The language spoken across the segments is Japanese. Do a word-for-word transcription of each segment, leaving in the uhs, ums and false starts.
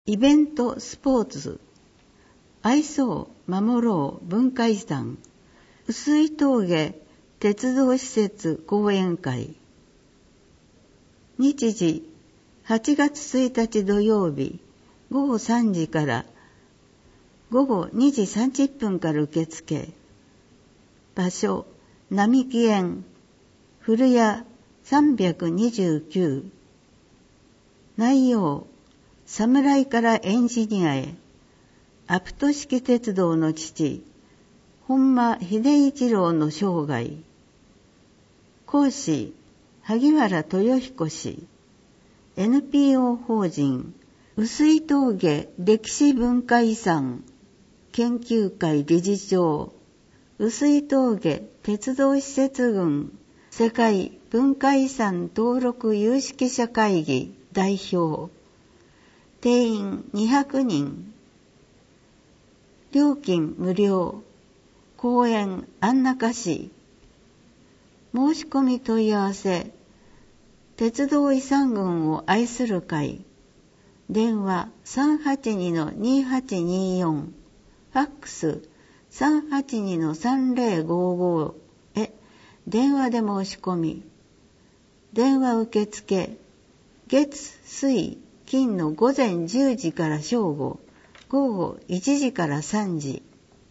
イベントスポーツ愛そう守ろう文化遺産碓氷峠鉄道施設講演会。日時はちがつついたち土曜日ごごさんじからごごにじさんじゅっぷんから受付。場所並木園古谷さんびゃくにじゅうきゅう。内容侍からエンジニアへアプト式鉄道の父本間秀一郎の生涯。講師萩原豊彦氏。 エヌピーオー 法人碓氷峠歴史文化遺産研究会理事長碓氷峠鉄道施設群世界文化遺産登録有識者会議代表。定員にひゃくにん。料金無料。公園安中市。申し込み問い合わせ鉄道遺産群を愛する会。電話 さんはちにのにはちによん。ファックス さんはちにのさんぜろごご へ電話で申し込み。電話受付月水金のごぜんじゅうじから正午、午後いちじからさんじ。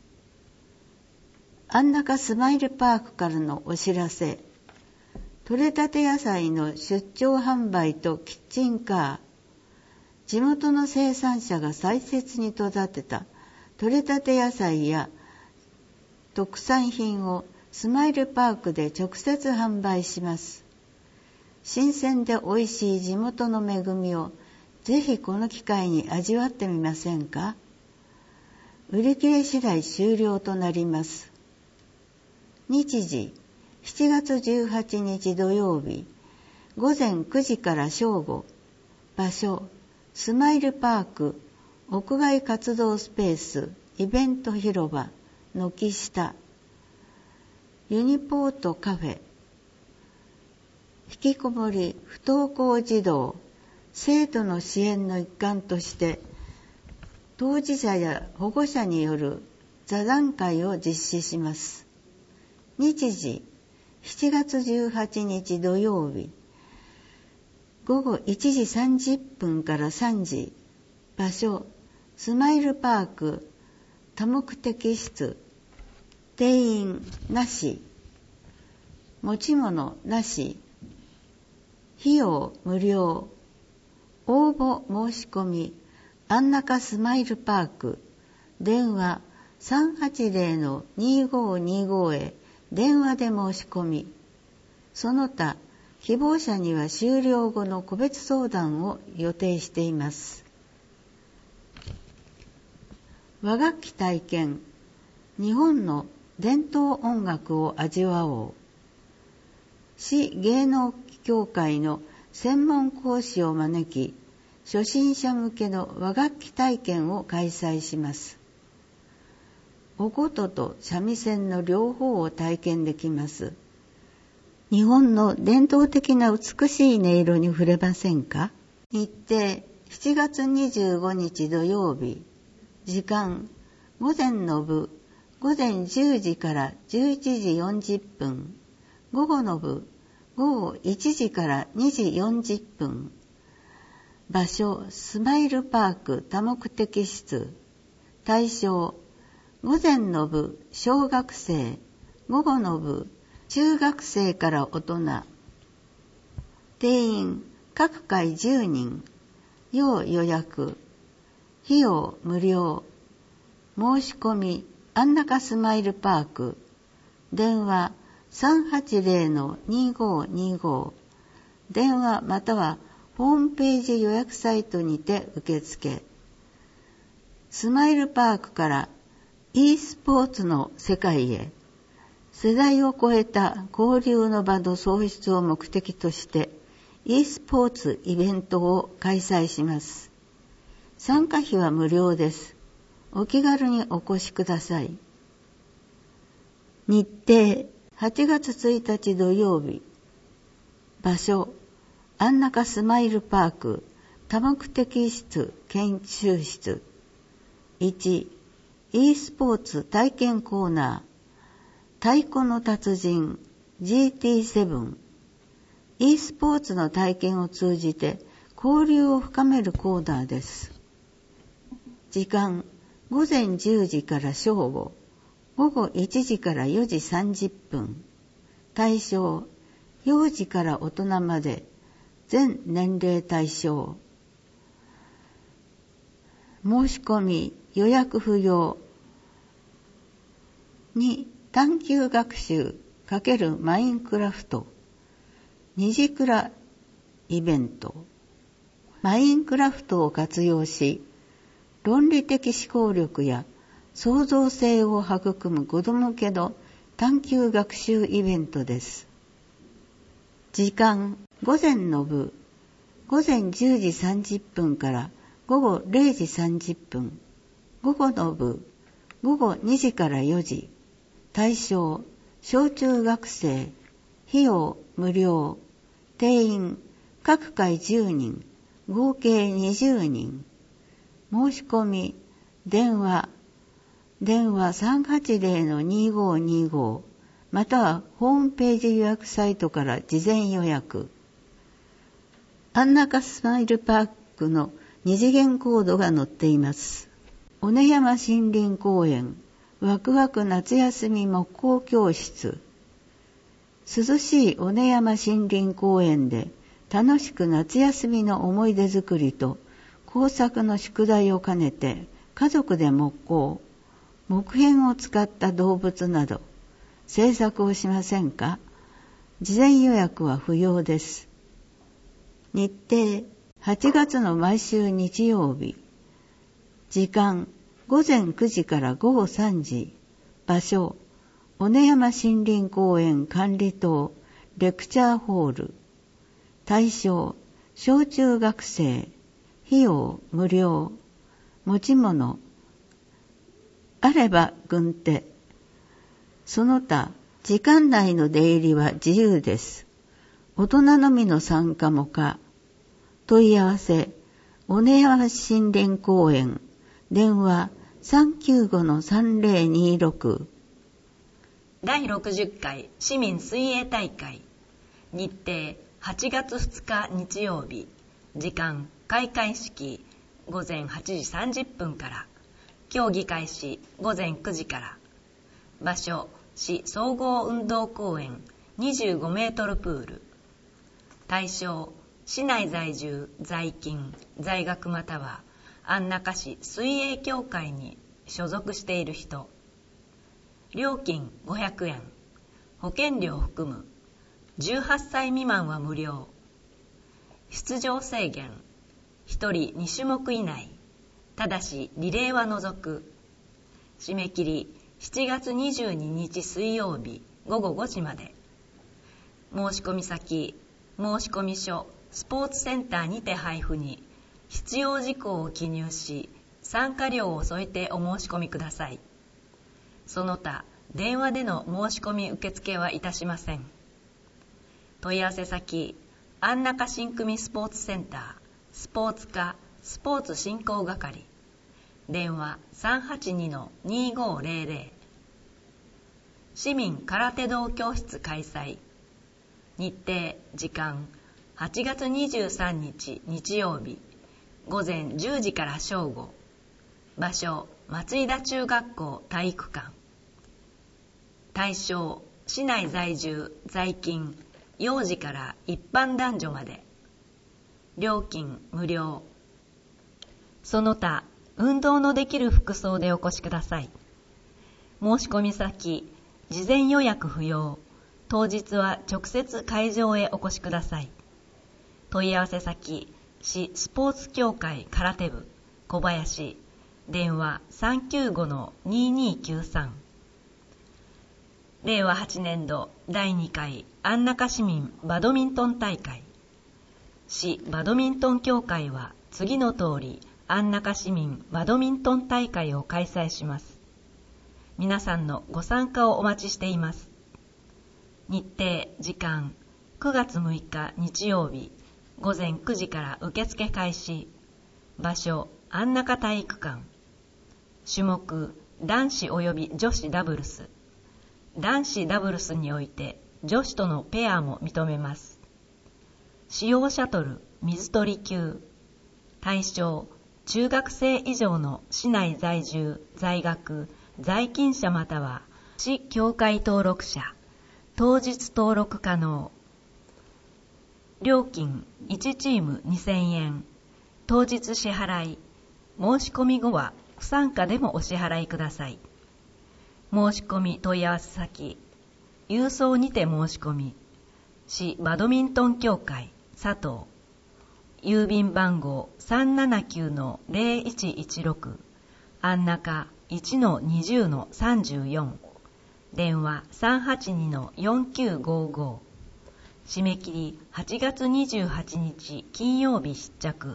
安中スマイルパークからのお知らせ。取れたて野菜の出張販売とキッチンカー。地元の生産者が大切に育てた取れたて野菜や特産品をスマイルパークで直接販売します。新鮮でおいしい地元の恵みをぜひこの機会に味わってみませんか。売り切れ次第終了となります。日時しちがつじゅうはちにち土曜日ごぜんくじから正午。場所スマイルパーク屋外活動スペースイベント広場軒下。ユニポートカフェ。引きこもり不登校児童生徒の支援の一環として当事者や保護者による座談会を実施します。日時しちがつじゅうはちにち土曜日ごごいちじさんじゅっぷんからさんじ。場所スマイルパーク多目的室。定員なし。持ち物なし。費用無料。応募申し込み安中スマイルパーク電話 さんはちぜろのにごにご へ電話で申し込み。その他希望者には終了後の個別相談を予定しています。和楽器体験日本の伝統音楽を味わおう。市芸能協会の専門講師を招き初心者向けの和楽器体験を開催します。お琴と三味線の両方を体験できます。日本の伝統的な美しい音色に触れませんか。日程しちがつにじゅうごにち土曜日。時間午前の部午前じゅうじからじゅういちじよんじゅっぷん。午後の部午後いちじからにじよんじゅっぷん。場所スマイルパーク多目的室。対象午前の部小学生、午後の部中学生から大人。定員各回じゅうにん。要予約。費用無料。申し込み安中スマイルパーク電話 さんはちぜろのにごにご。電話またはホームページ予約サイトにて受付。スマイルパークから e スポーツの世界へ世代を超えた交流の場の創出を目的として e スポーツイベントを開催します。参加費は無料です。お気軽にお越しください。日程はちがつついたち土曜日。場所安中スマイルパーク多目的室研修室。いち、e スポーツ体験コーナー、太鼓の達人 ジーティーセブン。e スポーツの体験を通じて交流を深めるコーナーです。時間、ごぜんじゅうじから正午、ごごいちじからよじさんじゅっぷん。対象、幼児から大人まで、全年齢対象。申し込み、予約不要。に、探究学習×マインクラフト。にじくらイベント。マインクラフトを活用し、論理的思考力や創造性を育む子ども向けの探究学習イベントです。時間、午前の部、ごぜんじゅうじさんじゅっぷんからごごれいじさんじゅっぷん。午後の部、ごごにじからよじ。対象、小中学生。費用、無料。定員、各回じゅうにん。合計にじゅうにん。申し込み、電話、電話 さんはちぜろのにごにご またはホームページ予約サイトから事前予約。安中スマイルパークの二次元コードが載っています。尾根山森林公園ワクワク夏休み木工教室。涼しい尾根山森林公園で楽しく夏休みの思い出作りと工作の宿題を兼ねて家族で木工、木片を使った動物など制作をしませんか？事前予約は不要です。日程、はちがつの毎週日曜日。時間、ごぜんくじからごごさんじ。場所、尾根山森林公園管理棟レクチャーホール。対象、小中学生。費用、無料。持ち物、あれば軍手。その他、時間内の出入りは自由です。大人のみの参加も可。問い合わせ、尾根山森林公園、電話 さんきゅうごのさんぜろにろく。 だいろくじゅっかい市民水泳大会。日程、はちがつふつか日曜日。時間、開会式、ごぜんはちじさんじゅっぷんから。競技開始、ごぜんくじから。場所、市総合運動公園にじゅうごメートルプール。対象、市内在住、在勤、在学または安中市水泳協会に所属している人。料金ごひゃくえん。保険料を含む。じゅうはっさい未満は無料。出場制限、ひとりにしゅもく以内。ただしリレーは除く。締め切りしちがつにじゅうににち水曜日ごごごじまで。申し込み先、申込書スポーツセンターにて配布に必要事項を記入し、参加料を添えてお申し込みください。その他、電話での申し込み受付はいたしません。問い合わせ先、安中新組スポーツセンター、スポーツ課スポーツ振興係。電話 さんはちにのにごぜろぜろ。市民空手道教室開催。日程、時間、はちがつにじゅうさんにち日曜日、ごぜんじゅうじから正午。場所、松井田中学校体育館。対象、市内在住、在勤、幼児から一般男女まで。料金無料。その他、運動のできる服装でお越しください。申し込み先、事前予約不要。当日は直接会場へお越しください。問い合わせ先、市スポーツ協会空手部小林。電話 さんきゅうごのににきゅうさん。れいわはちねんどだいにかい安中市民バドミントン大会。市バドミントン協会は次の通り安中市民バドミントン大会を開催します。皆さんのご参加をお待ちしています。日程、時間、くがつむいか日曜日午前くじから受付開始。場所、安中体育館。種目、男子及び女子ダブルス。男子ダブルスにおいて女子とのペアも認めます。使用シャトル、水鳥級。対象、中学生以上の市内在住、在学、在勤者または市協会登録者。当日登録可能。料金いちチームにせんえん。当日支払い。申し込み後は不参加でもお支払いください。申し込み問い合わせ先。郵送にて申し込み。市バドミントン協会佐藤。郵便番号 さんななきゅうのゼロいちいちろく。安中 いちのにじゅうのさんじゅうよん。電話 さんはちにのよんきゅうごご。締め切りはちがつにじゅうはちにち金曜日出着。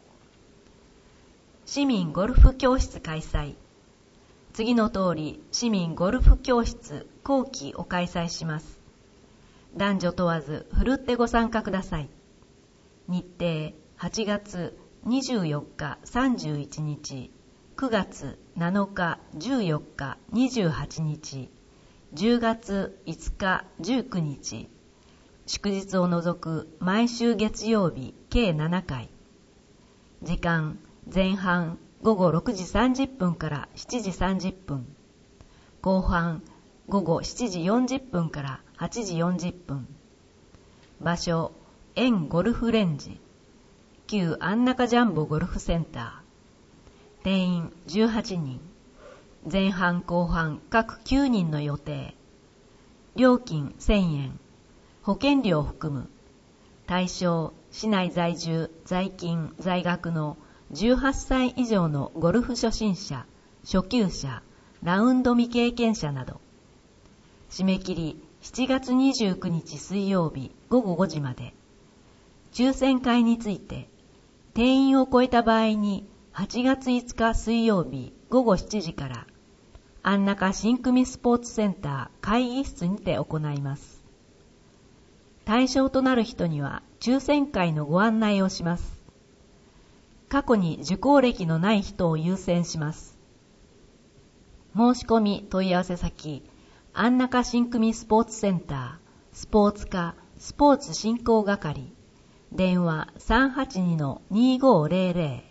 市民ゴルフ教室開催。次の通り市民ゴルフ教室後期を開催します。男女問わずふるってご参加ください。日程はちがつにじゅうよっかさんじゅういちにち、くがつなのかじゅうよっかにじゅうはちにち、じゅうがついつかじゅうくにち、祝日を除く毎週月曜日計ななかい。時間前半ごごろくじさんじゅっぷんからしちじさんじゅっぷん、後半ごごしちじよんじゅっぷんからはちじよんじゅっぷん。場所、円ゴルフレンジ、旧安中ジャンボゴルフセンター。定員じゅうはちにん。前半後半各きゅうにんの予定。料金せんえん。保険料を含む。対象、市内在住、在勤、在学のじゅうはっさい以上のゴルフ初心者、初級者、ラウンド未経験者など。締め切りしちがつにじゅうくにち水曜日ごごごじまで。抽選会について、定員を超えた場合にはちがついつか水曜日ごごしちじから、安中新組スポーツセンター会議室にて行います。対象となる人には抽選会のご案内をします。過去に受講歴のない人を優先します。申し込み問い合わせ先、安中新組スポーツセンター、スポーツ課、スポーツ振興係、電話 さんはちにのにごゼロゼロ。